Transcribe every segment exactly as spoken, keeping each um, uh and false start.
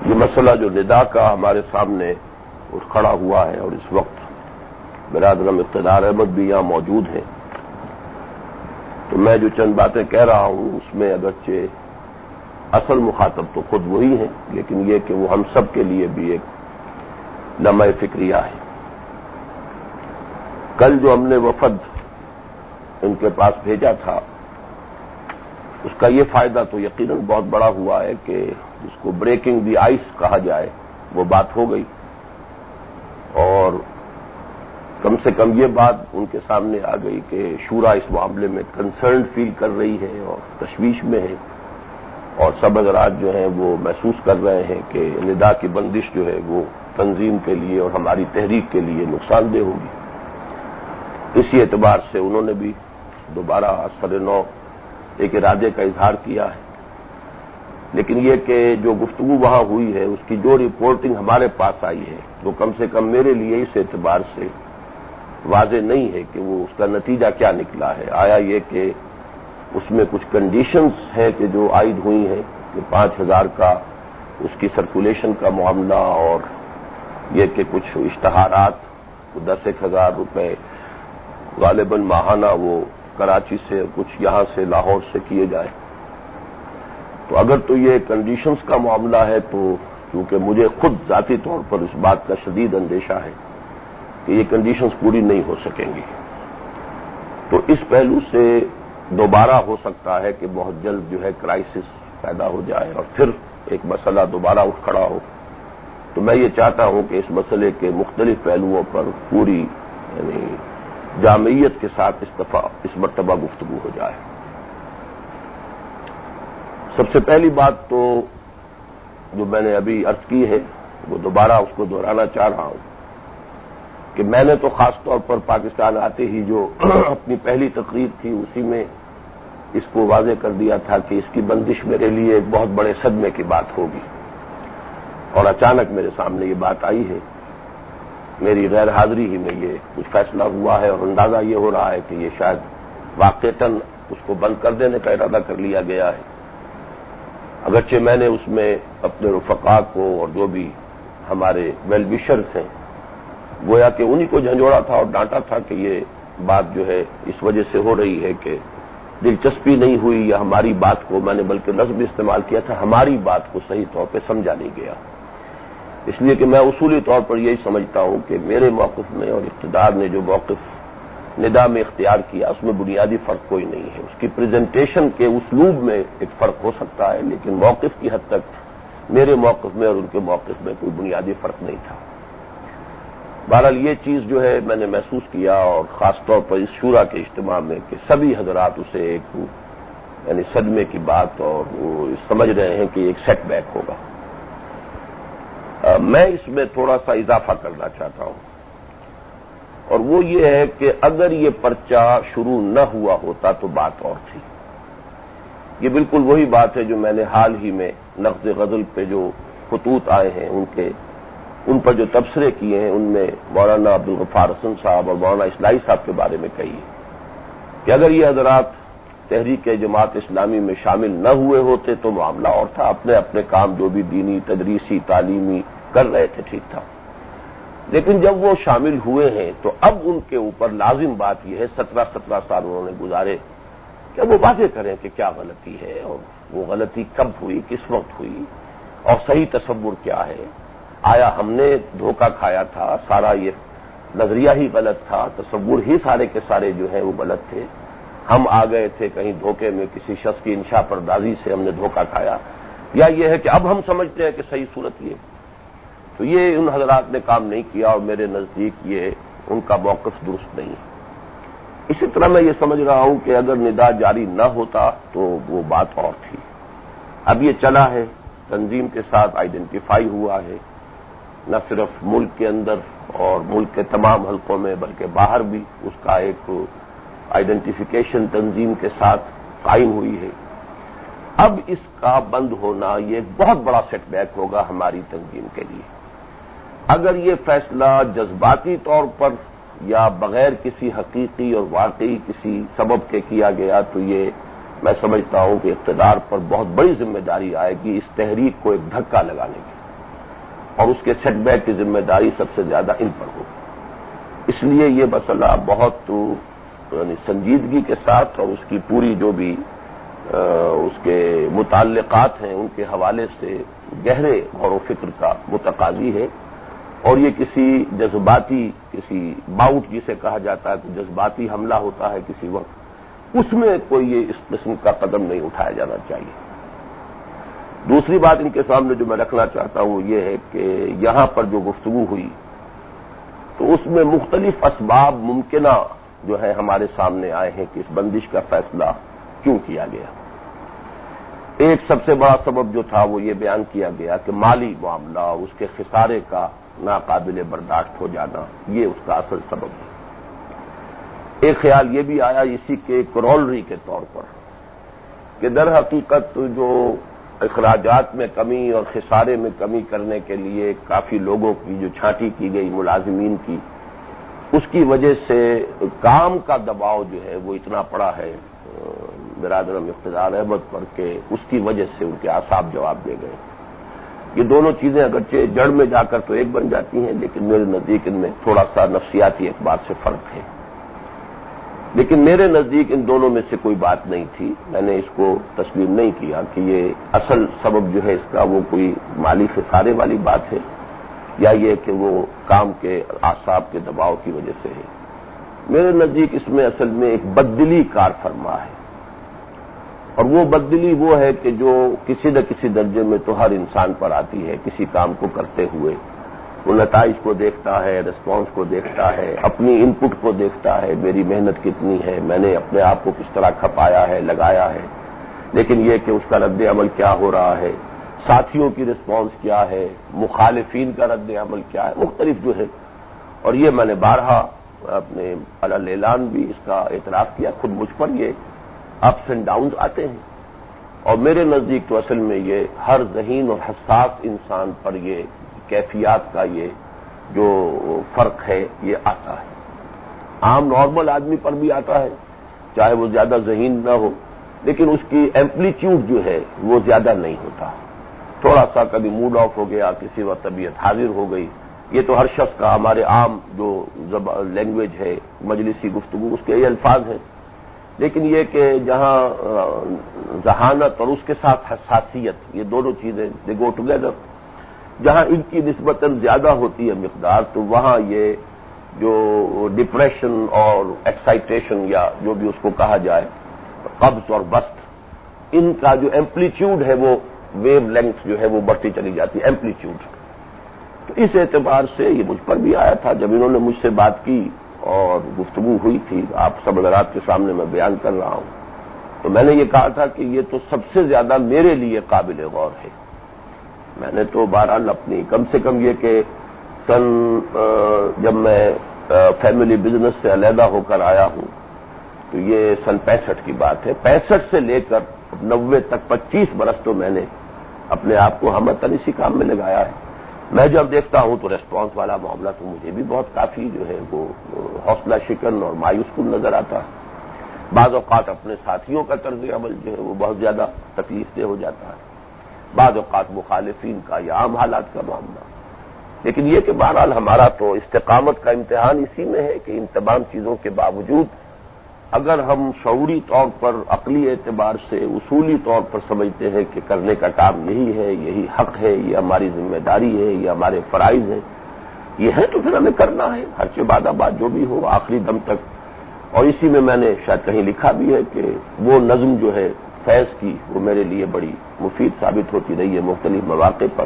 یہ مسئلہ جو ندا کا ہمارے سامنے کھڑا ہوا ہے اور اس وقت برادرم اقتدار احمد بھی یہاں موجود ہیں، تو میں جو چند باتیں کہہ رہا ہوں اس میں اگرچہ اصل مخاطب تو خود وہی ہیں، لیکن یہ کہ وہ ہم سب کے لیے بھی ایک لمحہ فکریہ ہے۔ کل جو ہم نے وفد ان کے پاس بھیجا تھا اس کا یہ فائدہ تو یقیناً بہت بڑا ہوا ہے کہ جس کو بریکنگ دی آئس کہا جائے وہ بات ہو گئی، اور کم سے کم یہ بات ان کے سامنے آ گئی کہ شورا اس معاملے میں کنسرن فیل کر رہی ہے اور تشویش میں ہے، اور سب حضرات جو ہیں وہ محسوس کر رہے ہیں کہ ندا کی بندش جو ہے وہ تنظیم کے لیے اور ہماری تحریک کے لیے نقصان دہ ہوگی۔ اسی اعتبار سے انہوں نے بھی دوبارہ سر نو ایک ارادے کا اظہار کیا ہے، لیکن یہ کہ جو گفتگو وہاں ہوئی ہے اس کی جو رپورٹنگ ہمارے پاس آئی ہے وہ کم سے کم میرے لیے اس اعتبار سے واضح نہیں ہے کہ وہ اس کا نتیجہ کیا نکلا ہے۔ آیا یہ کہ اس میں کچھ کنڈیشنز ہیں کہ جو عائد ہوئی ہیں کہ پانچ ہزار کا اس کی سرکولیشن کا معاملہ، اور یہ کہ کچھ اشتہارات دس ایک ہزار روپے غالباً ماہانہ وہ کراچی سے کچھ یہاں سے لاہور سے کیے جائیں۔ تو اگر تو یہ کنڈیشنز کا معاملہ ہے تو کیونکہ مجھے خود ذاتی طور پر اس بات کا شدید اندیشہ ہے کہ یہ کنڈیشنز پوری نہیں ہو سکیں گی، تو اس پہلو سے دوبارہ ہو سکتا ہے کہ بہت جلد جو ہے کرائسس پیدا ہو جائے اور پھر ایک مسئلہ دوبارہ اٹھ کھڑا ہو۔ تو میں یہ چاہتا ہوں کہ اس مسئلے کے مختلف پہلوؤں پر پوری یعنی جامعیت کے ساتھ اس دفعہ اس مرتبہ گفتگو ہو جائے۔ سب سے پہلی بات تو جو میں نے ابھی عرض کی ہے وہ دوبارہ اس کو دہرانا چاہ رہا ہوں کہ میں نے تو خاص طور پر پاکستان آتے ہی جو اپنی پہلی تقریر تھی اسی میں اس کو واضح کر دیا تھا کہ اس کی بندش میرے لیے ایک بہت بڑے صدمے کی بات ہوگی، اور اچانک میرے سامنے یہ بات آئی ہے، میری غیر حاضری ہی میں یہ کچھ فیصلہ ہوا ہے، اور اندازہ یہ ہو رہا ہے کہ یہ شاید واقعتاً اس کو بند کر دینے کا ارادہ کر لیا گیا ہے۔ اگرچہ میں نے اس میں اپنے رفقا کو اور جو بھی ہمارے ویل وشرز ہیں گویا کہ انہی کو جھنجھوڑا تھا اور ڈانٹا تھا کہ یہ بات جو ہے اس وجہ سے ہو رہی ہے کہ دلچسپی نہیں ہوئی، یا ہماری بات کو میں نے بلکہ لفظ بھی استعمال کیا تھا ہماری بات کو صحیح طور پہ سمجھا نہیں گیا، اس لیے کہ میں اصولی طور پر یہی سمجھتا ہوں کہ میرے موقف میں اور اقتدار نے جو موقف ندا میں اختیار کیا اس میں بنیادی فرق کوئی نہیں ہے۔ اس کی پریزنٹیشن کے اسلوب میں ایک فرق ہو سکتا ہے، لیکن موقف کی حد تک میرے موقف میں اور ان کے موقف میں کوئی بنیادی فرق نہیں تھا۔ بہرحال یہ چیز جو ہے میں نے محسوس کیا، اور خاص طور پر اس شورا کے اجتماع میں کہ سبھی حضرات اسے ایک یعنی صدمے کی بات اور وہ سمجھ رہے ہیں کہ ایک سیٹ بیک ہوگا۔ میں اس میں تھوڑا سا اضافہ کرنا چاہتا ہوں، اور وہ یہ ہے کہ اگر یہ پرچہ شروع نہ ہوا ہوتا تو بات اور تھی۔ یہ بالکل وہی بات ہے جو میں نے حال ہی میں نقد غزل پہ جو خطوط آئے ہیں ان کے ان پر جو تبصرے کیے ہیں ان میں مولانا عبدالغفار حسن صاحب اور مولانا اسلائی صاحب کے بارے میں کہی ہے کہ اگر یہ حضرات تحریک جماعت اسلامی میں شامل نہ ہوئے ہوتے تو معاملہ اور تھا، اپنے اپنے کام جو بھی دینی تدریسی تعلیمی کر رہے تھے ٹھیک تھا، لیکن جب وہ شامل ہوئے ہیں تو اب ان کے اوپر لازم بات یہ ہے سترہ سترہ سال انہوں نے گزارے کہ وہ واضح کریں کہ کیا غلطی ہے، اور وہ غلطی کب ہوئی، کس وقت ہوئی، اور صحیح تصور کیا ہے۔ آیا ہم نے دھوکہ کھایا تھا، سارا یہ نظریہ ہی غلط تھا، تصور ہی سارے کے سارے جو ہیں وہ غلط تھے، ہم آ گئے تھے کہیں دھوکے میں کسی شخص کی انشا پردازی سے ہم نے دھوکہ کھایا، یا یہ ہے کہ اب ہم سمجھتے ہیں کہ صحیح صورت یہ، تو یہ ان حضرات نے کام نہیں کیا، اور میرے نزدیک یہ ان کا موقف درست نہیں ہے۔ اسی طرح میں یہ سمجھ رہا ہوں کہ اگر ندا جاری نہ ہوتا تو وہ بات اور تھی۔ اب یہ چلا ہے، تنظیم کے ساتھ آئیڈینٹیفائی ہوا ہے، نہ صرف ملک کے اندر اور ملک کے تمام حلقوں میں بلکہ باہر بھی اس کا ایک آئیڈینٹیفیکیشن تنظیم کے ساتھ قائم ہوئی ہے۔ اب اس کا بند ہونا یہ ایک بہت بڑا سیٹ بیک ہوگا ہماری تنظیم کے لیے۔ اگر یہ فیصلہ جذباتی طور پر یا بغیر کسی حقیقی اور واقعی کسی سبب کے کیا گیا تو یہ میں سمجھتا ہوں کہ اقتدار پر بہت بڑی ذمہ داری آئے گی اس تحریک کو ایک دھکا لگانے کی۔ اور اس کے سیٹ بیک کی ذمہ داری سب سے زیادہ ان پر ہو. اس لیے یہ مسئلہ بہت یعنی سنجیدگی کے ساتھ اور اس کی پوری جو بھی اس کے متعلقات ہیں ان کے حوالے سے گہرے غور و فکر کا متقاضی ہے. اور یہ کسی جذباتی کسی باؤٹ جسے کہا جاتا ہے کہ جذباتی حملہ ہوتا ہے کسی وقت، اس میں کوئی یہ اس قسم کا قدم نہیں اٹھایا جانا چاہیے. دوسری بات ان کے سامنے جو میں رکھنا چاہتا ہوں یہ ہے کہ یہاں پر جو گفتگو ہوئی تو اس میں مختلف اسباب ممکنہ جو ہے ہمارے سامنے آئے ہیں کہ اس بندش کا فیصلہ کیوں کیا گیا. ایک سب سے بڑا سبب جو تھا وہ یہ بیان کیا گیا کہ مالی معاملہ اور اس کے خسارے کا ناقابل برداشت ہو جانا یہ اس کا اصل سبب ہے. ایک خیال یہ بھی آیا اسی کے کرولری کے طور پر کہ در حقیقت جو اخراجات میں کمی اور خسارے میں کمی کرنے کے لیے کافی لوگوں کی جو چھانٹی کی گئی ملازمین کی، اس کی وجہ سے کام کا دباؤ جو ہے وہ اتنا پڑا ہے برادرم اقتدار احمد پر کہ اس کی وجہ سے ان کے اعصاب جواب دے گئے. یہ دونوں چیزیں اگرچہ جڑ میں جا کر تو ایک بن جاتی ہیں لیکن میرے نزدیک ان میں تھوڑا سا نفسیاتی اعتبار سے فرق ہے. لیکن میرے نزدیک ان دونوں میں سے کوئی بات نہیں تھی. میں نے اس کو تسلیم نہیں کیا کہ یہ اصل سبب جو ہے اس کا وہ کوئی مالی خسارے والی بات ہے یا یہ کہ وہ کام کے اعصاب کے دباؤ کی وجہ سے ہے. میرے نزدیک اس میں اصل میں ایک بددلی کار فرما ہے، اور وہ بددلی وہ ہے کہ جو کسی نہ کسی درجے میں تو ہر انسان پر آتی ہے. کسی کام کو کرتے ہوئے وہ نتائج کو دیکھتا ہے، ریسپانس کو دیکھتا ہے، اپنی ان پٹ کو دیکھتا ہے، میری محنت کتنی ہے، میں نے اپنے آپ کو کس طرح کھپایا ہے، لگایا ہے. لیکن یہ کہ اس کا رد عمل کیا ہو رہا ہے، ساتھیوں کی ریسپانس کیا ہے، مخالفین کا رد عمل کیا ہے، مختلف جو ہے. اور یہ میں نے بارہا اپنے علل اعلان بھی اس کا اعتراف کیا، خود مجھ پر یہ اپس اینڈ ڈاؤنز آتے ہیں. اور میرے نزدیک تو اصل میں یہ ہر ذہین اور حساس انسان پر یہ کیفیات کا یہ جو فرق ہے یہ آتا ہے. عام نارمل آدمی پر بھی آتا ہے چاہے وہ زیادہ ذہین نہ ہو، لیکن اس کی ایمپلیٹیوڈ جو ہے وہ زیادہ نہیں ہوتا. تھوڑا سا کبھی موڈ آف ہو گیا، کسی وقت طبیعت حاضر ہو گئی، یہ تو ہر شخص کا ہمارے عام جو لینگویج ہے مجلسی گفتگو اس کے یہ الفاظ ہیں. لیکن یہ کہ جہاں ذہانت اور اس کے ساتھ حساسیت یہ دونوں چیزیں دے گو ٹوگیدر، جہاں ان کی نسبتاً زیادہ ہوتی ہے مقدار تو وہاں یہ جو ڈپریشن اور ایکسائٹیشن یا جو بھی اس کو کہا جائے قبض اور بست، ان کا جو ایمپلیٹیوڈ ہے وہ ویو لینتھ جو ہے وہ بڑھتی چلی جاتی ہے ایمپلیٹیوڈ. تو اس اعتبار سے یہ مجھ پر بھی آیا تھا جب انہوں نے مجھ سے بات کی اور گفتگو ہوئی تھی. آپ سب حضرات کے سامنے میں بیان کر رہا ہوں تو میں نے یہ کہا تھا کہ یہ تو سب سے زیادہ میرے لیے قابل غور ہے. میں نے تو بہرحال اپنی کم سے کم یہ کہ سن جب میں فیملی بزنس سے علیحدہ ہو کر آیا ہوں تو یہ سن پینسٹھ کی بات ہے، پینسٹھ سے لے کر نوے تک پچیس برس تو میں نے اپنے آپ کو ہمتن اسی کام میں لگایا ہے. میں جب دیکھتا ہوں تو ریسپانس والا معاملہ تو مجھے بھی بہت کافی جو ہے وہ حوصلہ شکن اور مایوس کن نظر آتا ہے. بعض اوقات اپنے ساتھیوں کا طرز عمل جو ہے وہ بہت زیادہ تکلیف دہ ہو جاتا ہے، بعض اوقات مخالفین کا یا عام حالات کا معاملہ. لیکن یہ کہ بہرحال ہمارا تو استقامت کا امتحان اسی میں ہے کہ ان تمام چیزوں کے باوجود اگر ہم شعوری طور پر عقلی اعتبار سے اصولی طور پر سمجھتے ہیں کہ کرنے کا کام یہی ہے، یہی حق ہے، یہ ہماری ذمہ داری ہے، یہ ہمارے فرائض ہیں، یہ ہے تو پھر ہمیں کرنا ہے ہر چیز بعد بات جو بھی ہو آخری دم تک. اور اسی میں میں نے شاید کہیں لکھا بھی ہے کہ وہ نظم جو ہے فیض کی وہ میرے لیے بڑی مفید ثابت ہوتی رہی ہے مختلف مواقع پر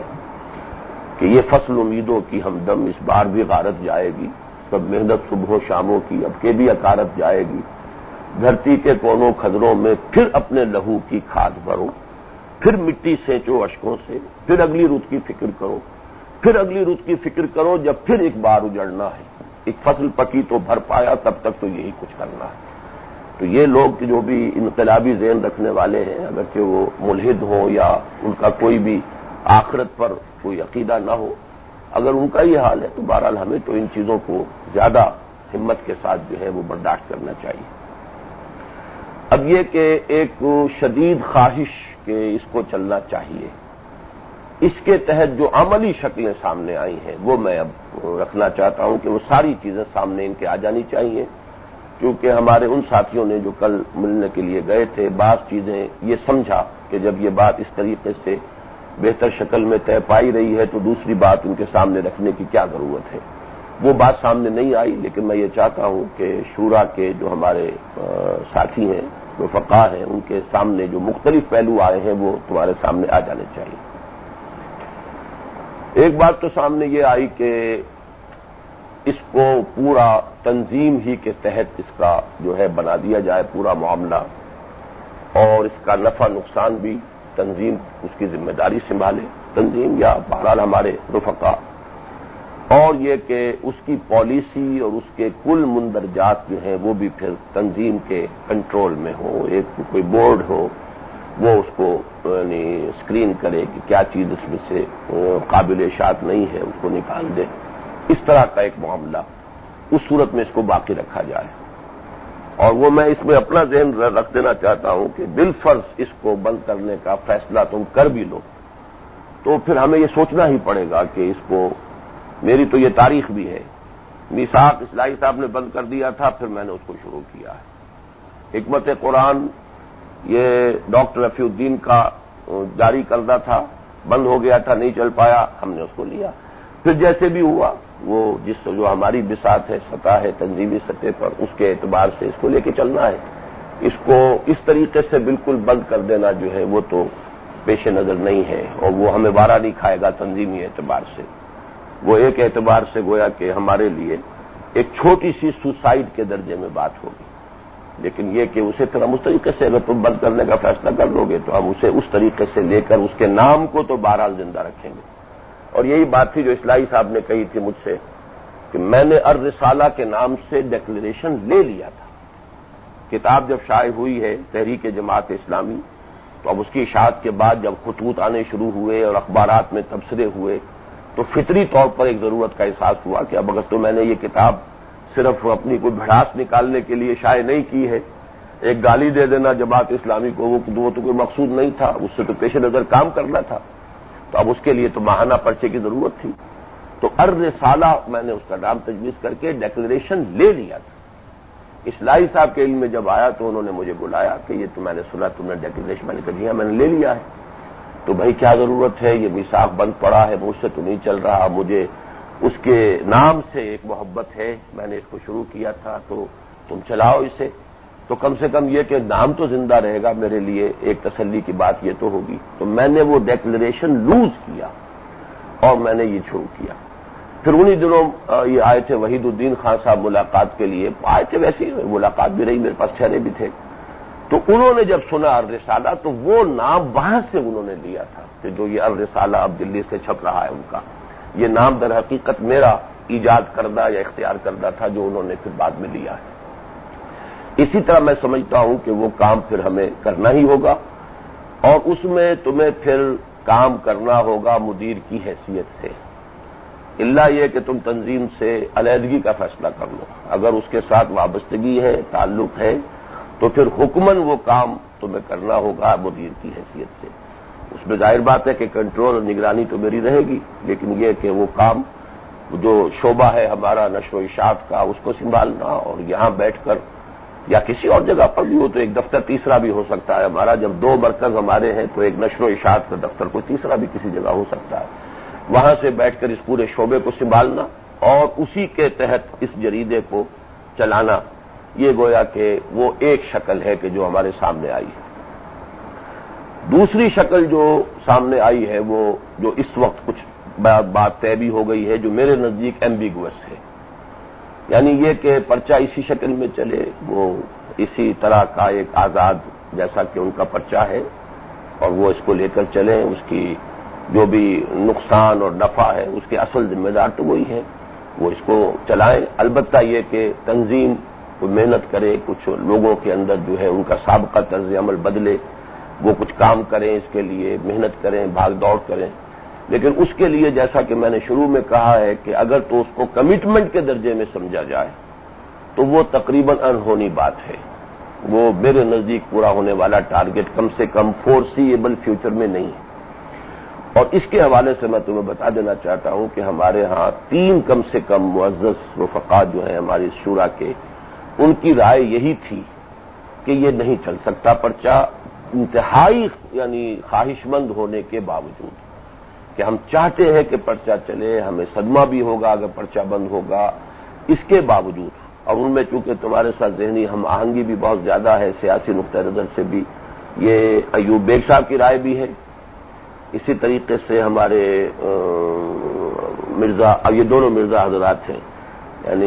کہ یہ فصل امیدوں کی ہمدم اس بار بھی غارت جائے گی، سب محنت صبح و شاموں کی اب کے بھی اکارت جائے گی. دھرتی کے کونوں کھدروں میں پھر اپنے لہو کی کھاد بھرو، پھر مٹی سینچو اشکوں سے، پھر اگلی رت کی فکر کرو، پھر اگلی رت کی فکر کرو جب پھر ایک بار اجڑنا ہے. ایک فصل پکی تو بھر پایا تب تک تو یہی کچھ کرنا ہے. تو یہ لوگ جو بھی انقلابی ذہن رکھنے والے ہیں اگرچہ وہ ملحد ہوں یا ان کا کوئی بھی آخرت پر کوئی عقیدہ نہ ہو، اگر ان کا یہ حال ہے تو بہرحال ہمیں تو ان چیزوں کو زیادہ ہمت کے ساتھ جو ہے وہ برداشت کرنا چاہیے. اب یہ کہ ایک شدید خواہش کہ اس کو چلنا چاہیے اس کے تحت جو عملی شکلیں سامنے آئی ہیں وہ میں اب رکھنا چاہتا ہوں کہ وہ ساری چیزیں سامنے ان کے آ جانی چاہیے، کیونکہ ہمارے ان ساتھیوں نے جو کل ملنے کے لیے گئے تھے بعض چیزیں یہ سمجھا کہ جب یہ بات اس طریقے سے بہتر شکل میں طے پائی رہی ہے تو دوسری بات ان کے سامنے رکھنے کی کیا ضرورت ہے، وہ بات سامنے نہیں آئی۔ لیکن میں یہ چاہتا ہوں کہ شورا کے جو ہمارے ساتھی ہیں، جو فقہ ہیں، ان کے سامنے جو مختلف پہلو آئے ہیں وہ تمہارے سامنے آ جانے چاہیے۔ ایک بات تو سامنے یہ آئی کہ اس کو پورا تنظیم ہی کے تحت اس کا جو ہے بنا دیا جائے پورا معاملہ، اور اس کا نفع نقصان بھی تنظیم اس کی ذمہ داری سنبھالے، تنظیم یا بہرحال ہمارے رفقا، اور یہ کہ اس کی پالیسی اور اس کے کل مندرجات جو ہیں وہ بھی پھر تنظیم کے کنٹرول میں ہو، ایک کوئی بورڈ ہو وہ اس کو یعنی اسکرین کرے کہ کیا چیز اس میں سے قابل اشاعت نہیں ہے اس کو نکال دے، اس طرح کا ایک معاملہ، اس صورت میں اس کو باقی رکھا جائے۔ اور وہ میں اس میں اپنا ذہن رکھ دینا چاہتا ہوں کہ بالفرض اس کو بند کرنے کا فیصلہ تم کر بھی لو تو پھر ہمیں یہ سوچنا ہی پڑے گا کہ اس کو، میری تو یہ تاریخ بھی ہے، میثاق اصلاحی صاحب نے بند کر دیا تھا، پھر میں نے اس کو شروع کیا ہے۔ حکمت قرآن یہ ڈاکٹر رفیع الدین کا جاری کردہ تھا، بند ہو گیا تھا، نہیں چل پایا، ہم نے اس کو لیا۔ پھر جیسے بھی ہوا وہ جس جو ہماری بساط ہے، سطح ہے تنظیمی سطح پر، اس کے اعتبار سے اس کو لے کے چلنا ہے۔ اس کو اس طریقے سے بالکل بند کر دینا جو ہے وہ تو پیش نظر نہیں ہے، اور وہ ہمیں بارہ نہیں کھائے گا تنظیمی اعتبار سے۔ وہ ایک اعتبار سے گویا کہ ہمارے لیے ایک چھوٹی سی سوسائڈ کے درجے میں بات ہوگی، لیکن یہ کہ اسے پھر ہم اس طریقے سے اگر تم بند کرنے کا فیصلہ کر لو گے تو ہم اسے اس طریقے سے لے کر اس کے نام کو تو بہرحال زندہ رکھیں گے۔ اور یہی بات تھی جو اصلاحی صاحب نے کہی تھی مجھ سے کہ میں نے الرسالہ کے نام سے ڈیکلریشن لے لیا تھا۔ کتاب جب شائع ہوئی ہے تحریک جماعت اسلامی تو اب اس کی اشاعت کے بعد جب خطوط آنے شروع ہوئے اور اخبارات میں تبصرے ہوئے تو فطری طور پر ایک ضرورت کا احساس ہوا کہ اب اگر تو میں نے یہ کتاب صرف اپنی کوئی بھڑاس نکالنے کے لیے شائع نہیں کی ہے، ایک گالی دے دینا جماعت اسلامی کو وہ تو کوئی مقصود نہیں تھا، اس سے تو پیش نظر کام کرنا تھا، تو اب اس کے لیے تو ماہانہ پرچے کی ضرورت تھی۔ تو الرسالہ میں نے اس کا نام تجویز کر کے ڈیکلریشن لے لیا تھا۔ اصلاحی صاحب کے علم میں جب آیا تو انہوں نے مجھے بلایا کہ یہ تو میں نے سنا تم نے ڈیکلریشن، میں نے کہا جی ہاں میں نے لے لیا ہے۔ تو بھائی کیا ضرورت ہے، یہ میثاق بند پڑا ہے، مجھ سے تو نہیں چل رہا، مجھے اس کے نام سے ایک محبت ہے، میں نے اس کو شروع کیا تھا تو تم چلاؤ اسے، تو کم سے کم یہ کہ نام تو زندہ رہے گا، میرے لیے ایک تسلی کی بات یہ تو ہوگی۔ تو میں نے وہ ڈیکلریشن لوز کیا اور میں نے یہ شروع کیا۔ پھر انہی دنوں یہ آئے تھے وحید الدین خان صاحب ملاقات کے لیے، آئے تھے، ویسے ہی ملاقات بھی رہی، میرے پاس ٹھہرے بھی تھے، تو انہوں نے جب سنا الرسالہ تو وہ نام وہاں سے انہوں نے لیا تھا کہ جو یہ الرسالہ اب دلی سے چھپ رہا ہے ان کا، یہ نام در حقیقت میرا ایجاد کردہ یا اختیار کردہ تھا جو انہوں نے پھر بعد میں لیا ہے۔ اسی طرح میں سمجھتا ہوں کہ وہ کام پھر ہمیں کرنا ہی ہوگا، اور اس میں تمہیں پھر کام کرنا ہوگا مدیر کی حیثیت سے، الا یہ کہ تم تنظیم سے علیحدگی کا فیصلہ کر لو۔ اگر اس کے ساتھ وابستگی ہے، تعلق ہے، تو پھر حکماً وہ کام تمہیں کرنا ہوگا مدیر کی حیثیت سے۔ اس میں ظاہر بات ہے کہ کنٹرول اور نگرانی تو میری رہے گی، لیکن یہ کہ وہ کام جو شعبہ ہے ہمارا نشر و اشاعت کا اس کو سنبھالنا، اور یہاں بیٹھ کر یا کسی اور جگہ پر بھی ہو تو ایک دفتر تیسرا بھی ہو سکتا ہے ہمارا، جب دو مرکز ہمارے ہیں تو ایک نشر و اشاعت کا دفتر کوئی تیسرا بھی کسی جگہ ہو سکتا ہے، وہاں سے بیٹھ کر اس پورے شعبے کو سنبھالنا اور اسی کے تحت اس جریدے کو چلانا، یہ گویا کہ وہ ایک شکل ہے کہ جو ہمارے سامنے آئی ہے۔ دوسری شکل جو سامنے آئی ہے وہ جو اس وقت کچھ بات طے بھی ہو گئی ہے، جو میرے نزدیک ایمبیگوس ہے، یعنی یہ کہ پرچہ اسی شکل میں چلے، وہ اسی طرح کا ایک آزاد جیسا کہ ان کا پرچہ ہے، اور وہ اس کو لے کر چلیں، اس کی جو بھی نقصان اور نفع ہے اس کے اصل ذمہ دار تو وہی ہے، وہ اس کو چلائیں۔ البتہ یہ کہ تنظیم کوئی محنت کرے، کچھ لوگوں کے اندر جو ہے ان کا سابقہ طرز عمل بدلے، وہ کچھ کام کریں، اس کے لیے محنت کریں، بھاگ دوڑ کریں، لیکن اس کے لیے جیسا کہ میں نے شروع میں کہا ہے کہ اگر تو اس کو کمٹمنٹ کے درجے میں سمجھا جائے تو وہ تقریباً انہونی بات ہے، وہ میرے نزدیک پورا ہونے والا ٹارگٹ کم سے کم فورسیبل فیوچر میں نہیں ہے۔ اور اس کے حوالے سے میں تمہیں بتا دینا چاہتا ہوں کہ ہمارے ہاں تین کم سے کم معزز رفقا جو ہیں ہماری شورا کے، ان کی رائے یہی تھی کہ یہ نہیں چل سکتا پرچہ، انتہائی یعنی خواہش مند ہونے کے باوجود کہ ہم چاہتے ہیں کہ پرچہ چلے، ہمیں صدمہ بھی ہوگا اگر پرچہ بند ہوگا، اس کے باوجود، اور ان میں چونکہ تمہارے ساتھ ذہنی ہم آہنگی بھی بہت زیادہ ہے سیاسی نقطہ نظر سے بھی، یہ ایوب بیگ صاحب کی رائے بھی ہے، اسی طریقے سے ہمارے مرزا، اب یہ دونوں مرزا حضرات ہیں، یعنی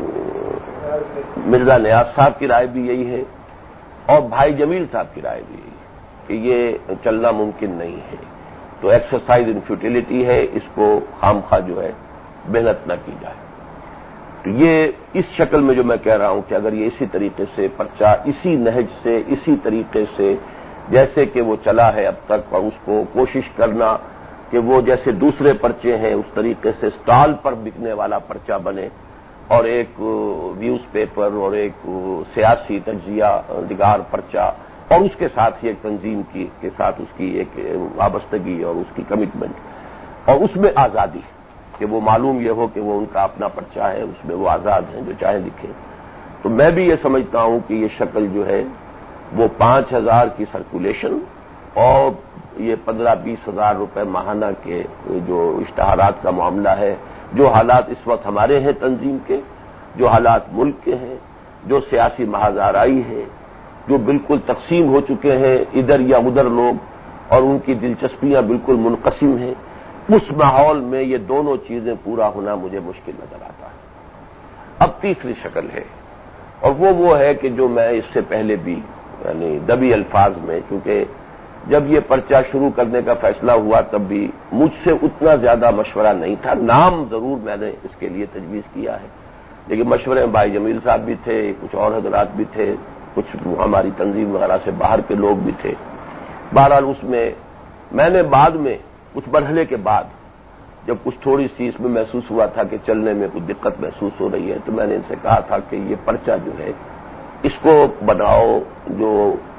مرزا نیاز صاحب کی رائے بھی یہی ہے، اور بھائی جمیل صاحب کی رائے بھی یہی ہے کہ یہ چلنا ممکن نہیں ہے، تو ایکسرسائز ان فیوٹیلٹی ہے، اس کو خام خواہ جو ہے محنت نہ کی جائے۔ تو یہ اس شکل میں جو میں کہہ رہا ہوں کہ اگر یہ اسی طریقے سے پرچہ اسی نہج سے اسی طریقے سے جیسے کہ وہ چلا ہے اب تک، اور اس کو کوشش کرنا کہ وہ جیسے دوسرے پرچے ہیں اس طریقے سے سٹال پر بکنے والا پرچہ بنے، اور ایک نیوز پیپر اور ایک سیاسی تجزیہ نگار پرچہ، اور اس کے ساتھ ہی ایک تنظیم کی کے ساتھ اس کی ایک وابستگی اور اس کی کمٹمنٹ، اور اس میں آزادی کہ وہ معلوم یہ ہو کہ وہ ان کا اپنا پرچہ ہے، اس میں وہ آزاد ہیں جو چاہے لکھیں۔ تو میں بھی یہ سمجھتا ہوں کہ یہ شکل جو ہے وہ پانچ ہزار کی سرکولیشن اور یہ پندرہ بیس ہزار روپے ماہانہ کے جو اشتہارات کا معاملہ ہے، جو حالات اس وقت ہمارے ہیں تنظیم کے، جو حالات ملک کے ہیں، جو سیاسی محاذ آرائی ہے، جو بالکل تقسیم ہو چکے ہیں ادھر یا ادھر لوگ، اور ان کی دلچسپیاں بالکل منقسم ہیں، اس ماحول میں یہ دونوں چیزیں پورا ہونا مجھے مشکل نظر آتا ہے۔ اب تیسری شکل ہے، اور وہ وہ ہے کہ جو میں اس سے پہلے بھی یعنی دبی الفاظ میں، کیونکہ جب یہ پرچہ شروع کرنے کا فیصلہ ہوا تب بھی مجھ سے اتنا زیادہ مشورہ نہیں تھا، نام ضرور میں نے اس کے لیے تجویز کیا ہے، لیکن مشورے میں بھائی جمیل صاحب بھی تھے، کچھ اور حضرات بھی تھے، کچھ ہماری تنظیم وغیرہ سے باہر کے لوگ بھی تھے۔ بہرحال اس میں میں نے بعد میں کچھ مرحلے کے بعد جب کچھ تھوڑی سی اس میں محسوس ہوا تھا کہ چلنے میں کچھ دقت محسوس ہو رہی ہے، تو میں نے ان سے کہا تھا کہ یہ پرچہ جو ہے اس کو بناؤ جو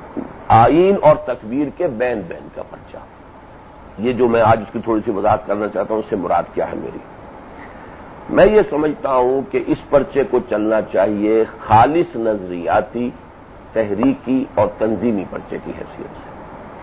آئین اور تکبیر کے بین بین کا پرچہ۔ یہ جو میں آج اس کی تھوڑی سی وضاحت کرنا چاہتا ہوں، اس سے مراد کیا ہے میری؟ میں یہ سمجھتا ہوں کہ اس پرچے کو چلنا چاہیے خالص نظریاتی، تحریکی اور تنظیمی پرچے کی حیثیت سے۔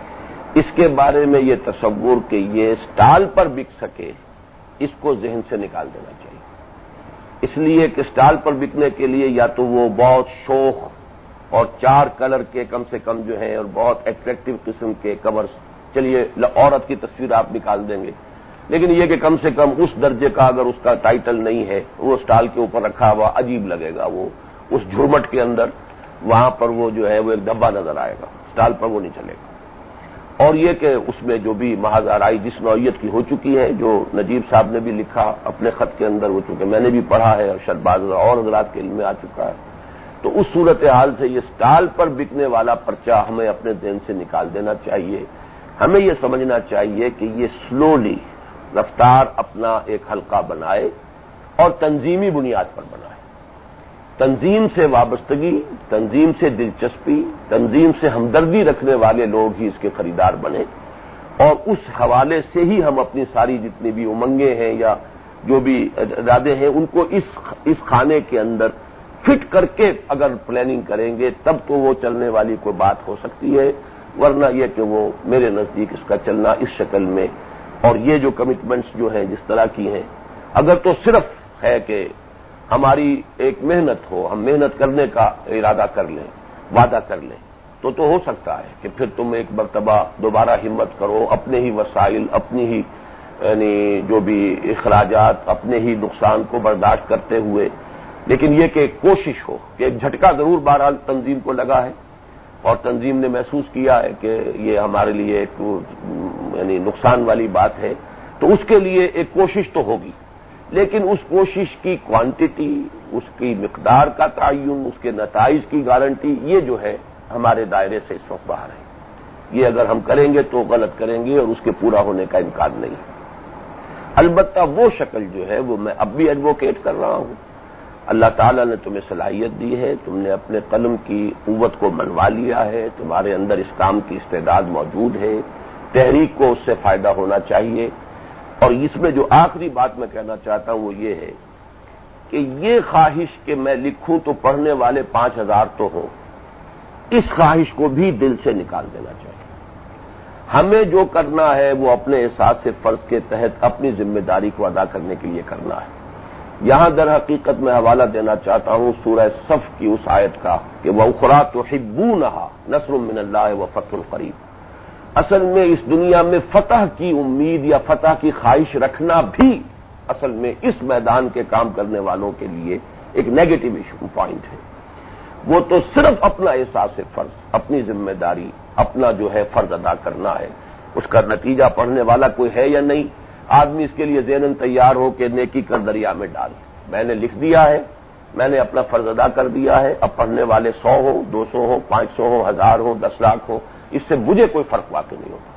اس کے بارے میں یہ تصور کہ یہ سٹال پر بک سکے، اس کو ذہن سے نکال دینا چاہیے، اس لیے کہ سٹال پر بکنے کے لیے یا تو وہ بہت شوخ اور چار کلر کے کم سے کم جو ہیں اور بہت ایٹریکٹیو قسم کے کورز، چلیے عورت کی تصویر آپ نکال دیں گے، لیکن یہ کہ کم سے کم اس درجے کا اگر اس کا ٹائٹل نہیں ہے، وہ سٹال کے اوپر رکھا ہوا عجیب لگے گا، وہ اس جھرمٹ کے اندر وہاں پر وہ جو ہے وہ ایک دھبا نظر آئے گا، سٹال پر وہ نہیں چلے گا۔ اور یہ کہ اس میں جو بھی محاذ آرائی جس نوعیت کی ہو چکی ہے، جو نجیب صاحب نے بھی لکھا اپنے خط کے اندر، وہ چونکہ میں نے بھی پڑھا ہے اور شاید بعض اور حضرات کے علم میں آ چکا ہے، تو اس صورتحال سے یہ سٹال پر بکنے والا پرچہ ہمیں اپنے ذہن سے نکال دینا چاہیے۔ ہمیں یہ سمجھنا چاہیے کہ یہ سلولی رفتار اپنا ایک حلقہ بنائے اور تنظیمی بنیاد پر بنائے، تنظیم سے وابستگی، تنظیم سے دلچسپی، تنظیم سے ہمدردی رکھنے والے لوگ ہی اس کے خریدار بنے، اور اس حوالے سے ہی ہم اپنی ساری جتنی بھی امنگیں ہیں یا جو بھی ارادے ہیں ان کو اس اس خانے کے اندر فٹ کر کے اگر پلاننگ کریں گے تب تو وہ چلنے والی کوئی بات ہو سکتی ہے، ورنہ یہ کہ وہ میرے نزدیک اس کا چلنا اس شکل میں، اور یہ جو کمٹمنٹس جو ہیں جس طرح کی ہیں، اگر تو صرف ہے کہ ہماری ایک محنت ہو، ہم محنت کرنے کا ارادہ کر لیں، وعدہ کر لیں، تو تو ہو سکتا ہے کہ پھر تم ایک مرتبہ دوبارہ ہمت کرو، اپنے ہی وسائل، اپنی ہی یعنی جو بھی اخراجات، اپنے ہی نقصان کو برداشت کرتے ہوئے، لیکن یہ کہ کوشش ہو کہ ایک جھٹکا ضرور بہرحال تنظیم کو لگا ہے، اور تنظیم نے محسوس کیا ہے کہ یہ ہمارے لیے ایک یعنی نقصان والی بات ہے، تو اس کے لیے ایک کوشش تو ہوگی، لیکن اس کوشش کی کوانٹٹی، اس کی مقدار کا تعین، اس کے نتائج کی گارنٹی، یہ جو ہے ہمارے دائرے سے اس وقت باہر ہے۔ یہ اگر ہم کریں گے تو غلط کریں گے اور اس کے پورا ہونے کا امکان نہیں ہے۔ البتہ وہ شکل جو ہے وہ میں اب بھی ایڈووکیٹ کر رہا ہوں۔ اللہ تعالیٰ نے تمہیں صلاحیت دی ہے، تم نے اپنے قلم کی قوت کو منوا لیا ہے، تمہارے اندر اس کام کی استعداد موجود ہے، تحریک کو اس سے فائدہ ہونا چاہیے. اور اس میں جو آخری بات میں کہنا چاہتا ہوں وہ یہ ہے کہ یہ خواہش کہ میں لکھوں تو پڑھنے والے پانچ ہزار تو ہوں، اس خواہش کو بھی دل سے نکال دینا چاہیے. ہمیں جو کرنا ہے وہ اپنے احساس فرض کے تحت اپنی ذمہ داری کو ادا کرنے کے لیے کرنا ہے. یہاں در حقیقت میں حوالہ دینا چاہتا ہوں سورہ صف کی اس آیت کا کہ وَأُخْرَىٰ تُحِبُّونَهَا نَصْرٌ مِّنَ اللَّهِ وَفَتْحٌ قَرِيبٌ. اصل میں اس دنیا میں فتح کی امید یا فتح کی خواہش رکھنا بھی اصل میں اس میدان کے کام کرنے والوں کے لیے ایک نیگیٹو ایشو پوائنٹ ہے. وہ تو صرف اپنا احساس فرض، اپنی ذمہ داری، اپنا جو ہے فرض ادا کرنا ہے. اس کا نتیجہ پڑھنے والا کوئی ہے یا نہیں، آدمی اس کے لیے ذہناً تیار ہو کہ نیکی کر دریا میں ڈال. میں نے لکھ دیا ہے، میں نے اپنا فرض ادا کر دیا ہے، اب پڑھنے والے سو ہو، دو سو ہو، پانچ سو ہو، ہزار ہو، دس لاکھ ہو، اس سے مجھے کوئی فرق واقع نہیں ہوگا.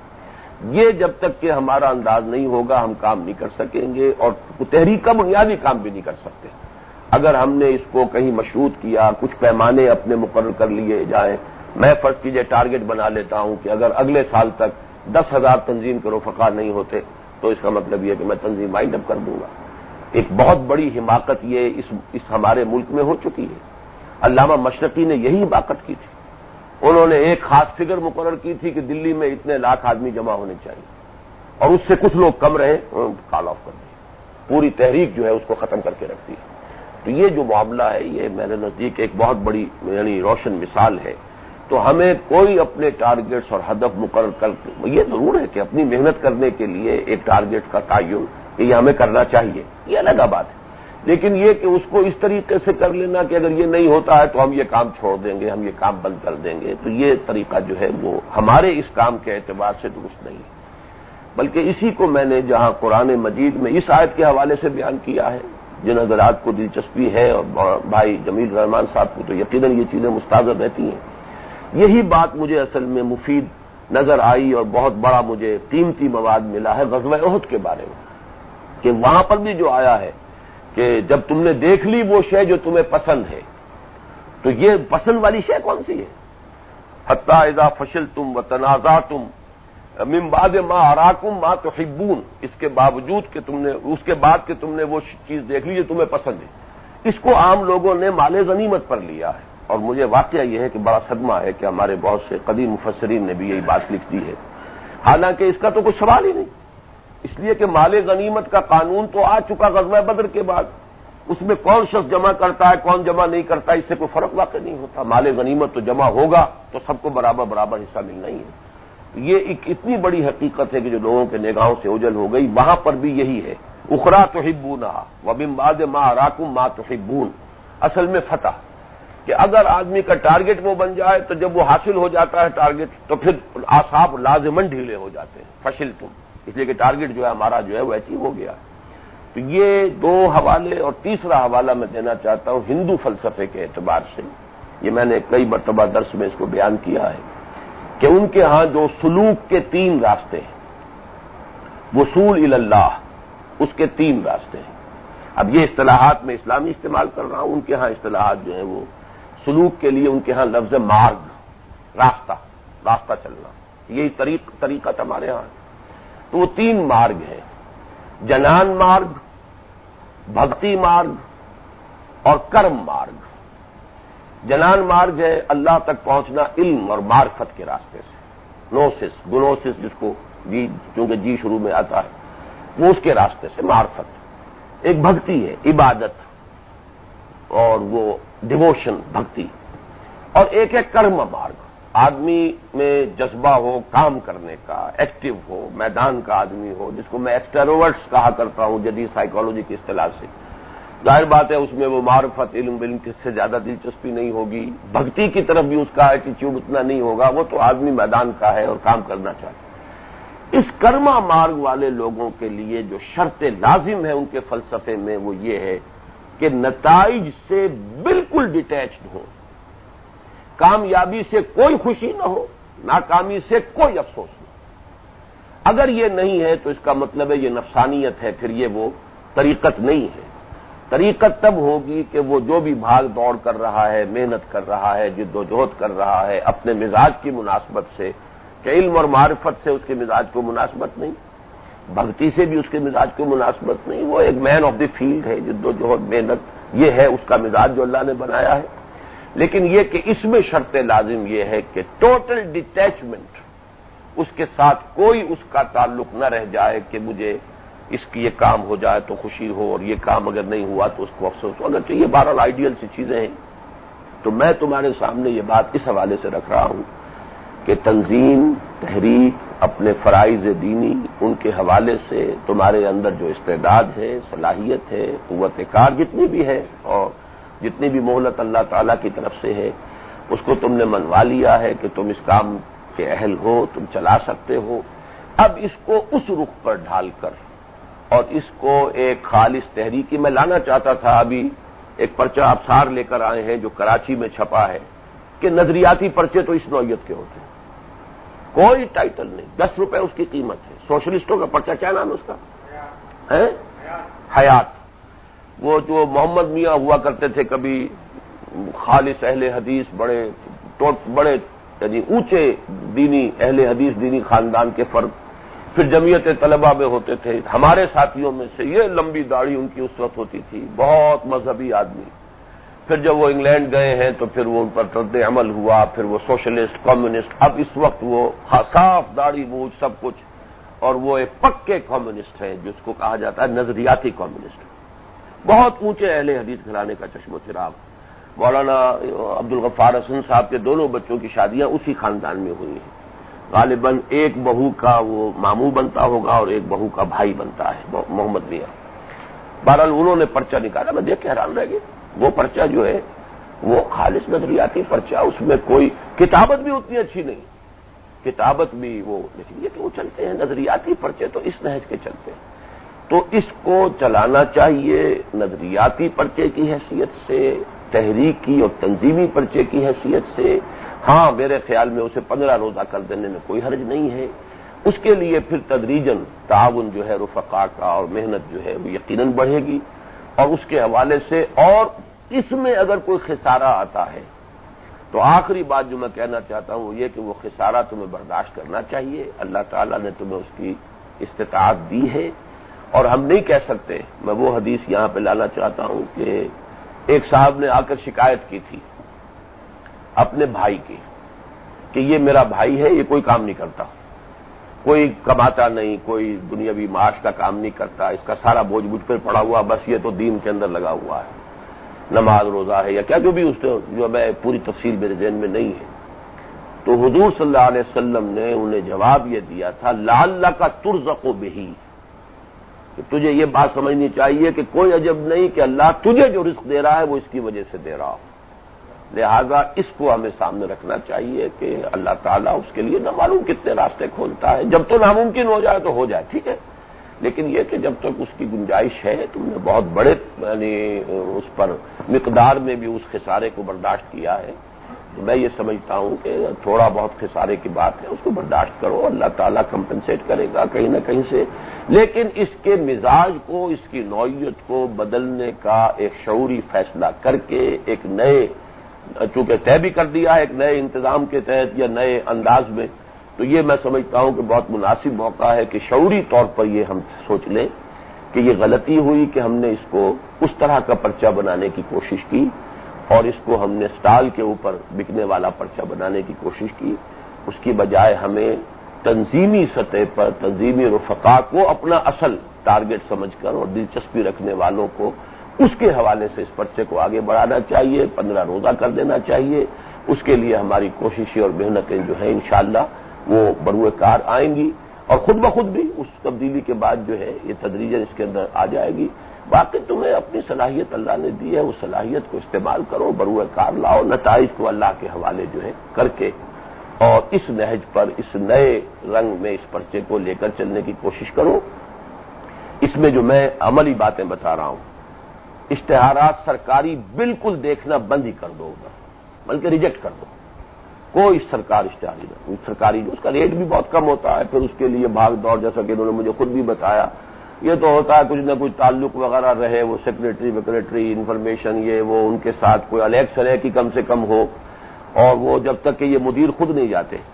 یہ جب تک کہ ہمارا انداز نہیں ہوگا ہم کام نہیں کر سکیں گے، اور تحریک کا بنیادی کام بھی نہیں کر سکتے. اگر ہم نے اس کو کہیں مشروط کیا، کچھ پیمانے اپنے مقرر کر لیے جائیں. میں فرض کیجئے ٹارگٹ بنا لیتا ہوں کہ اگر اگلے سال تک دس ہزار تنظیم کے رفقا نہیں ہوتے تو اس کا مطلب یہ کہ میں تنظیم وائنڈ اپ کر دوں گا. ایک بہت بڑی حماقت یہ اس, اس ہمارے ملک میں ہو چکی ہے. علامہ مشرقی نے یہی حماقت کی تھی. انہوں نے ایک خاص فگر مقرر کی تھی کہ دلی میں اتنے لاکھ آدمی جمع ہونے چاہیے، اور اس سے کچھ لوگ کم رہے، کال آف کر دیا. پوری تحریک جو ہے اس کو ختم کر کے رکھ دی. تو یہ جو معاملہ ہے یہ میرے نزدیک ایک بہت بڑی یعنی روشن مثال ہے. تو ہمیں کوئی اپنے ٹارگٹس اور ہدف مقرر کر، یہ ضرور ہے کہ اپنی محنت کرنے کے لیے ایک ٹارگٹ کا تعین کہ یہ ہمیں کرنا چاہیے، یہ الگ بات ہے. لیکن یہ کہ اس کو اس طریقے سے کر لینا کہ اگر یہ نہیں ہوتا ہے تو ہم یہ کام چھوڑ دیں گے، ہم یہ کام بند کر دیں گے، تو یہ طریقہ جو ہے وہ ہمارے اس کام کے اعتبار سے درست نہیں ہے. بلکہ اسی کو میں نے جہاں قرآن مجید میں اس آیت کے حوالے سے بیان کیا ہے، جن حضرات کو دلچسپی ہے اور بھائی جمیل رحمان صاحب کو تو یقیناً یہ چیزیں مستحضر رہتی ہیں، یہی بات مجھے اصل میں مفید نظر آئی اور بہت بڑا مجھے قیمتی مواد ملا ہے غزوہ احد کے بارے میں، کہ وہاں پر بھی جو آیا ہے کہ جب تم نے دیکھ لی وہ شے جو تمہیں پسند ہے، تو یہ پسند والی شے کون سی ہے؟ حتی اذا فشلتم وتنازعتم من بعد ما اراکم ما تحبون، اس کے باوجود کہ تم نے اس کے بعد کہ تم نے وہ چیز دیکھ لی جو تمہیں پسند ہے. اس کو عام لوگوں نے مال غنیمت پر لیا ہے. اور مجھے واقعہ یہ ہے کہ بڑا صدمہ ہے کہ ہمارے بہت سے قدیم مفسرین نے بھی یہی بات لکھ دی ہے، حالانکہ اس کا تو کوئی سوال ہی نہیں. اس لیے کہ مال غنیمت کا قانون تو آ چکا غزوہ بدر کے بعد. اس میں کون شخص جمع کرتا ہے کون جمع نہیں کرتا اس سے کوئی فرق واقع نہیں ہوتا. مال غنیمت تو جمع ہوگا تو سب کو برابر برابر حصہ ملنا ہی ہے. یہ ایک اتنی بڑی حقیقت ہے کہ جو لوگوں کے نگاہوں سے اوجھل ہو گئی. وہاں پر بھی یہی ہے، اخرى تحبونها ومن بعد ما اراکم ما تحبون. اصل میں فتح کہ اگر آدمی کا ٹارگٹ وہ بن جائے تو جب وہ حاصل ہو جاتا ہے ٹارگٹ تو پھر اعصاب لازماً ڈھیلے ہو جاتے ہیں. فشل تم، اس لیے کہ ٹارگٹ جو ہے ہمارا جو ہے وہ اچیو ہو گیا. تو یہ دو حوالے، اور تیسرا حوالہ میں دینا چاہتا ہوں ہندو فلسفے کے اعتبار سے. یہ میں نے کئی مرتبہ درس میں اس کو بیان کیا ہے کہ ان کے ہاں جو سلوک کے تین راستے ہیں، وصول الی اللہ، اس کے تین راستے ہیں. اب یہ اصطلاحات میں اسلامی استعمال کر رہا ہوں، ان کے ہاں اصطلاحات جو ہیں وہ سلوک کے لیے ان کے ہاں لفظ مارگ، راستہ، راستہ چلنا، یہی طریق طریقت ہمارے ہاں. تو وہ تین مارگ ہیں، جنان مارگ، بھکتی مارگ اور کرم مارگ. جنان مارگ ہے اللہ تک پہنچنا علم اور معرفت کے راستے سے، نوسس، گنوسس جس کو جی چونکہ جی شروع میں آتا ہے وہ اس کے راستے سے معرفت. ایک بھکتی ہے، عبادت اور وہ ڈیووشن، بھکتی. اور ایک ہے کرم مارگ، آدمی میں جذبہ ہو کام کرنے کا، ایکٹیو ہو، میدان کا آدمی ہو، جس کو میں ایکسٹروورٹس کہا کرتا ہوں جدید سائیکالوجی کی اصطلاح سے. ظاہر بات ہے اس میں وہ معرفت، علم علم کس سے زیادہ دلچسپی نہیں ہوگی. بھکتی کی طرف بھی اس کا ایٹیچیوڈ اتنا نہیں ہوگا، وہ تو آدمی میدان کا ہے اور کام کرنا چاہتا ہے. اس کرما مارگ والے لوگوں کے لیے جو شرط لازم ہے ان کے فلسفے میں وہ یہ ہے کہ نتائج سے بالکل ڈیٹیچڈ ہو، کامیابی سے کوئی خوشی نہ ہو، ناکامی سے کوئی افسوس نہ ہو. اگر یہ نہیں ہے تو اس کا مطلب ہے یہ نفسانیت ہے، پھر یہ وہ طریقت نہیں ہے. طریقت تب ہوگی کہ وہ جو بھی بھاگ دوڑ کر رہا ہے، محنت کر رہا ہے، جد و جہد کر رہا ہے، اپنے مزاج کی مناسبت سے کہ علم اور معرفت سے اس کے مزاج کو مناسبت نہیں، بھکتی سے بھی اس کے مزاج کو مناسبت نہیں، وہ ایک مین آف دی فیلڈ ہے، جد و جہد محنت، یہ ہے اس کا مزاج جو اللہ نے بنایا ہے۔ لیکن یہ کہ اس میں شرط لازم یہ ہے کہ ٹوٹل ڈیٹیچمنٹ، اس کے ساتھ کوئی اس کا تعلق نہ رہ جائے کہ مجھے اس کی یہ کام ہو جائے تو خوشی ہو اور یہ کام اگر نہیں ہوا تو اس کو افسوس ہو، اگرچہ یہ بہرحال آئیڈیل سی چیزیں ہیں۔ تو میں تمہارے سامنے یہ بات اس حوالے سے رکھ رہا ہوں کہ تنظیم، تحریک، اپنے فرائض دینی، ان کے حوالے سے تمہارے اندر جو استعداد ہے، صلاحیت ہے، قوت کار جتنی بھی ہے اور جتنی بھی مہلت اللہ تعالیٰ کی طرف سے ہے، اس کو تم نے منوا لیا ہے کہ تم اس کام کے اہل ہو، تم چلا سکتے ہو۔ اب اس کو اس رخ پر ڈھال کر اور اس کو ایک خالص تحریکی، میں لانا چاہتا تھا، ابھی ایک پرچہ ابصار لے کر آئے ہیں جو کراچی میں چھپا ہے کہ نظریاتی پرچے تو اس نوعیت کے ہوتے ہیں، کوئی ٹائٹل نہیں، دس روپے اس کی قیمت ہے۔ سوشلسٹوں کا پرچہ کیا نام ہے اس کا؟ ہے حیات۔ وہ جو محمد میاں ہوا کرتے تھے کبھی خالص اہل حدیث، بڑے بڑے یعنی اونچے دینی اہل حدیث دینی خاندان کے فرد، پھر جمعیت طلبہ میں ہوتے تھے، ہمارے ساتھیوں میں سے یہ لمبی داڑھی ان کی اس وقت ہوتی تھی، بہت مذہبی آدمی۔ پھر جب وہ انگلینڈ گئے ہیں تو پھر وہ ان پر رد عمل ہوا، پھر وہ سوشلسٹ، کمیونسٹ، اب اس وقت وہ صاف داڑھی مونچھ سب کچھ، اور وہ ایک پکے کمیونسٹ ہیں جس کو کہا جاتا ہے نظریاتی کمیونسٹ، بہت اونچے اہل حدیث گھرانے کا چشم و چراغ۔ مولانا عبدالغفار حسن صاحب کے دونوں بچوں کی شادیاں اسی خاندان میں ہوئی ہیں، غالباً ایک بہو کا وہ ماموں بنتا ہوگا اور ایک بہو کا بھائی بنتا ہے محمد میاں۔ بہرحال انہوں نے پرچہ نکالا، میں دیکھ کے حیران رہ گیا، وہ پرچہ جو ہے وہ خالص نظریاتی پرچہ، اس میں کوئی کتابت بھی اتنی اچھی نہیں، کتابت بھی وہ، لیکن یہ کہ وہ چلتے ہیں نظریاتی پرچے تو اس نہج کے چلتے ہیں۔ تو اس کو چلانا چاہیے نظریاتی پرچے کی حیثیت سے، تحریکی اور تنظیمی پرچے کی حیثیت سے۔ ہاں میرے خیال میں اسے پندرہ روزہ کر دینے میں کوئی حرج نہیں ہے، اس کے لیے پھر تدریجاً تعاون جو ہے رفقا کا اور محنت جو ہے وہ یقیناً بڑھے گی، اور اس کے حوالے سے اور اس میں اگر کوئی خسارہ آتا ہے تو آخری بات جو میں کہنا چاہتا ہوں وہ یہ کہ وہ خسارہ تمہیں برداشت کرنا چاہیے، اللہ تعالیٰ نے تمہیں اس کی استطاعت دی ہے، اور ہم نہیں کہہ سکتے۔ میں وہ حدیث یہاں پہ لانا چاہتا ہوں کہ ایک صاحب نے آ کر شکایت کی تھی اپنے بھائی کی کہ یہ میرا بھائی ہے، یہ کوئی کام نہیں کرتا، کوئی کماتا نہیں، کوئی دنیاوی معاش کا کام نہیں کرتا، اس کا سارا بوجھ مجھ پر پڑا ہوا، بس یہ تو دین کے اندر لگا ہوا ہے، نماز روزہ ہے یا کیا جو بھی اس جو میں پوری تفصیل میرے ذہن میں نہیں ہے۔ تو حضور صلی اللہ علیہ وسلم نے انہیں جواب یہ دیا تھا لعلک ترزق بہ، کہ تجھے یہ بات سمجھنی چاہیے کہ کوئی عجب نہیں کہ اللہ تجھے جو رزق دے رہا ہے وہ اس کی وجہ سے دے رہا ہو، لہذا اس کو ہمیں سامنے رکھنا چاہیے کہ اللہ تعالیٰ اس کے لیے نہ معلوم کتنے راستے کھولتا ہے، جب تو ناممکن ہو جائے تو ہو جائے، ٹھیک ہے، لیکن یہ کہ جب تک اس کی گنجائش ہے، تم نے بہت بڑے یعنی اس پر مقدار میں بھی اس خسارے کو برداشت کیا ہے، تو میں یہ سمجھتا ہوں کہ تھوڑا بہت خسارے کی بات ہے، اس کو برداشت کرو، اللہ تعالیٰ کمپنسیٹ کرے گا کہیں نہ کہیں سے، لیکن اس کے مزاج کو، اس کی نوعیت کو بدلنے کا ایک شعوری فیصلہ کر کے ایک نئے، چونکہ طے بھی کر دیا ہے ایک نئے انتظام کے تحت یا نئے انداز میں، تو یہ میں سمجھتا ہوں کہ بہت مناسب موقع ہے کہ شعوری طور پر یہ ہم سوچ لیں کہ یہ غلطی ہوئی کہ ہم نے اس کو اس طرح کا پرچہ بنانے کی کوشش کی اور اس کو ہم نے سٹال کے اوپر بکنے والا پرچہ بنانے کی کوشش کی، اس کی بجائے ہمیں تنظیمی سطح پر تنظیمی رفقا کو اپنا اصل ٹارگٹ سمجھ کر اور دلچسپی رکھنے والوں کو اس کے حوالے سے اس پرچے کو آگے بڑھانا چاہیے، پندرہ روزہ کر دینا چاہیے، اس کے لیے ہماری کوششیں اور محنتیں جو ہیں انشاءاللہ وہ بروئے کار آئیں گی، اور خود بخود بھی اس تبدیلی کے بعد جو ہے یہ تدریجاً اس کے اندر آ جائے گی۔ باقی تمہیں اپنی صلاحیت اللہ نے دی ہے، اس صلاحیت کو استعمال کرو، بروئے کار لاؤ، نتائج کو اللہ کے حوالے جو ہے کر کے، اور اس نہج پر اس نئے رنگ میں اس پرچے کو لے کر چلنے کی کوشش کرو۔ اس میں جو میں عملی باتیں بتا رہا ہوں، اشتہارات سرکاری بالکل دیکھنا بند ہی کر دو، بلکہ ریجیکٹ کر دو، کوئی سرکار اشتہاری نہ، کوئی سرکاری اس کا ریٹ بھی بہت کم ہوتا ہے، پھر اس کے لیے بھاگ دوڑ، جیسا کہ انہوں نے مجھے خود بھی بتایا، یہ تو ہوتا ہے کچھ نہ کچھ تعلق وغیرہ رہے، وہ سیکریٹری ویکریٹری انفارمیشن یہ وہ ان کے ساتھ کوئی الیکس رہے کہ کم سے کم ہو، اور وہ جب تک کہ یہ مدیر خود نہیں جاتے،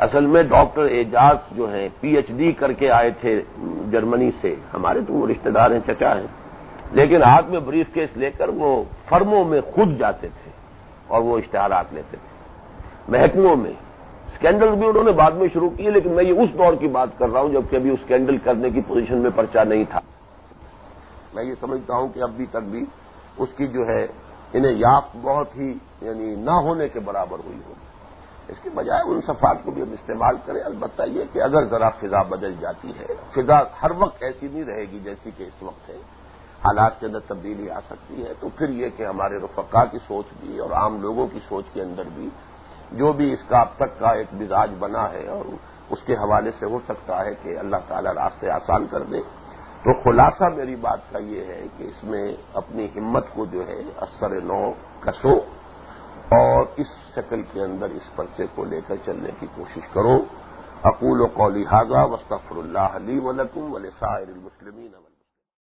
اصل میں ڈاکٹر اعجاز جو ہیں پی ایچ ڈی کر کے آئے تھے جرمنی سے، ہمارے تو وہ رشتہ دار ہیں، چچا ہیں، لیکن ہاتھ میں بریف کیس لے کر وہ فرموں میں خود جاتے تھے اور وہ اشتہارات لیتے تھے محکموں میں۔ اسکینڈل بھی انہوں نے بعد میں شروع کیے، لیکن میں یہ اس دور کی بات کر رہا ہوں جب کہ ابھی اسکینڈل کرنے کی پوزیشن میں پرچہ نہیں تھا۔ میں یہ سمجھتا ہوں کہ ابھی تک بھی اس کی جو ہے انہیں یافت بہت ہی یعنی نہ ہونے کے برابر ہوئی ہوگی۔ اس کے بجائے ان صفات کو بھی ہم استعمال کریں۔ البتہ یہ کہ اگر ذرا فضا بدل جاتی ہے، فضا ہر وقت ایسی نہیں رہے گی جیسی کہ اس وقت ہے، حالات کے اندر تبدیلی آ سکتی ہے، تو پھر یہ کہ ہمارے رفقا کی سوچ بھی اور عام لوگوں کی سوچ کے اندر بھی جو بھی اس کا اب تک کا ایک مزاج بنا ہے اور اس کے حوالے سے ہو سکتا ہے کہ اللہ تعالیٰ راستے آسان کر دے۔ تو خلاصہ میری بات کا یہ ہے کہ اس میں اپنی ہمت کو جو ہے اثر نو کسو اور اس شکل کے اندر اس پرچے کو لے کر چلنے کی کوشش کرو۔ اقول قولی ھذا واستغفر اللہ لی ولکم ولسائر المسلمین۔